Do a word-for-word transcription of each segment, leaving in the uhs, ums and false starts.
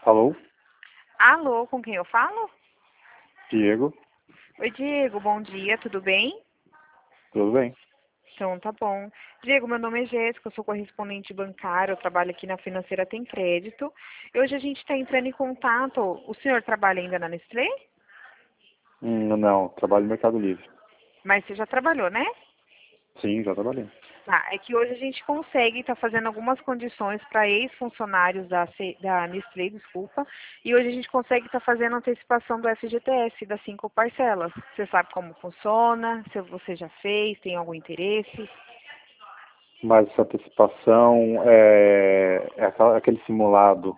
Alô, Alô, com quem eu falo? Diego, Oi, Diego, bom dia, tudo bem? tudo bem? Então, tá bom. Diego, meu nome é Jéssica, eu sou correspondente bancário, eu trabalho aqui na Financeira Tem Crédito. E hoje a gente está entrando em contato. O senhor trabalha ainda na Nestlé? Hum, não, trabalho no Mercado Livre. Mas você já trabalhou, né? Sim, já trabalhei. Tá, é que hoje a gente consegue estar fazendo algumas condições para ex-funcionários da, C- da Nestlé, desculpa, e hoje a gente consegue estar fazendo antecipação do F G T S, das cinco parcelas. Você sabe como funciona? Se você já fez, tem algum interesse? Mas essa antecipação é, é aquela- aquele simulado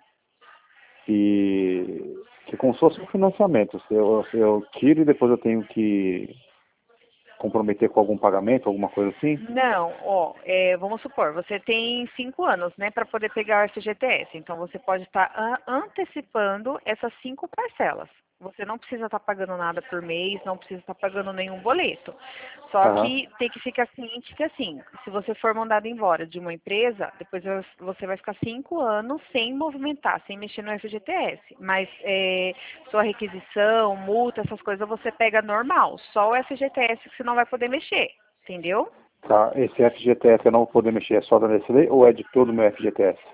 que, que é como se fosse um financiamento. Se eu, se eu tiro e depois eu tenho que comprometer com algum pagamento, alguma coisa assim? Não, ó, é, vamos supor, você tem cinco anos, né, para poder pegar o F G T S. Então você pode estar a- antecipando essas cinco parcelas. Você não precisa estar pagando nada por mês, não precisa estar pagando nenhum boleto. Só Aham, que tem que ficar ciente que assim, se você for mandado embora de uma empresa, depois você vai ficar cinco anos sem movimentar, sem mexer no F G T S. Mas é, sua requisição, multa, essas coisas você pega normal. Só o F G T S que você não vai poder mexer. Entendeu? tá. Esse F G T S eu não vou poder mexer, é só da Nestlé ou é de todo o meu F G T S?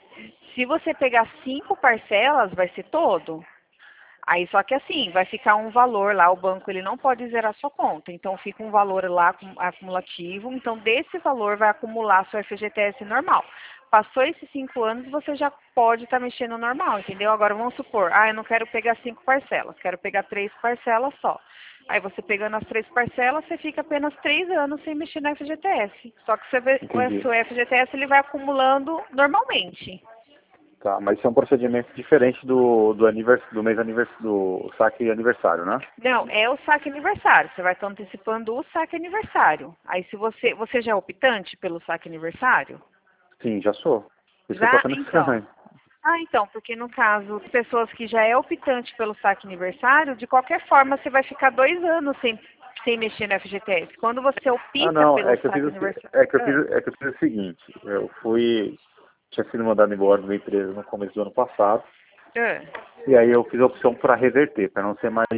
Se você pegar cinco parcelas, vai ser todo. Aí só que assim, vai ficar um valor lá, o banco ele não pode zerar sua conta. Então fica um valor lá acum- acumulativo. Então desse valor vai acumular seu F G T S normal. Passou esses cinco anos, você já pode estar mexendo normal, entendeu? Agora vamos supor, ah, eu não quero pegar cinco parcelas, quero pegar três parcelas só. Aí você pegando as três parcelas, você fica apenas três anos sem mexer no F G T S. Só que você vê, o Entendi. seu F G T S ele vai acumulando normalmente. Tá, mas isso é um procedimento diferente do, do, anivers, do mês anivers, do saque aniversário, né? Não, é o saque aniversário. Você vai estar antecipando o saque aniversário. Aí se você, você já é optante pelo saque aniversário? Sim, já sou. Por isso que eu tô Já? achando Então. estranho. Ah, então, porque no caso, as pessoas que já é optante pelo saque aniversário, de qualquer forma você vai ficar dois anos sem, sem mexer no F G T S. Quando você Ah, opta não, pelo é que eu fiz saque o, se- aniversário. é que eu fiz, Ah, é que eu fiz o seguinte, eu fui, tinha sido mandado embora da empresa no começo do ano passado, ah, e aí eu fiz a opção para reverter, para não ser mais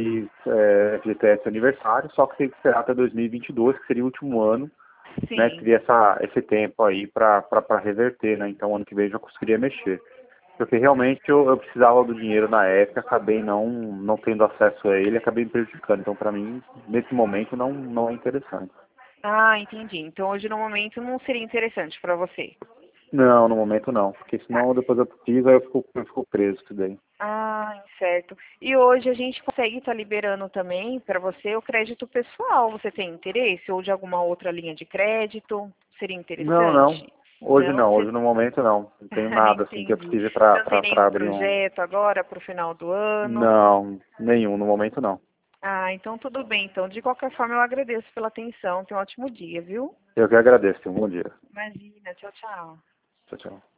é, F G T S aniversário, só que tem que esperar até dois mil e vinte e dois, que seria o último ano, né, que sim. teria essa, esse tempo aí para reverter, né, então ano que vem eu já conseguiria mexer. Porque realmente eu, eu precisava do dinheiro na época, acabei não, não tendo acesso a ele, acabei me prejudicando. Então, para mim, nesse momento, não, não é interessante. Ah, entendi. Então hoje no momento não seria interessante para você. Não, no momento não, porque Tá. senão depois eu preciso, aí eu fico, eu fico preso isso daí. Ah, certo. E hoje a gente consegue estar liberando também para você o crédito pessoal. Você tem interesse? Ou de alguma outra linha de crédito? Seria Não, não. interessante? Hoje Não? não, Você... hoje no momento não. Não tenho nada assim que eu Entendi. precise Você não tem para nenhum abrir um. projeto agora para o final do ano? Não, nenhum, no momento não. Ah, então tudo bem. Então, de qualquer forma, eu agradeço pela atenção. Tenha um ótimo dia, viu? Eu que agradeço, um bom dia. Imagina. Tchau, tchau. Tchau, tchau.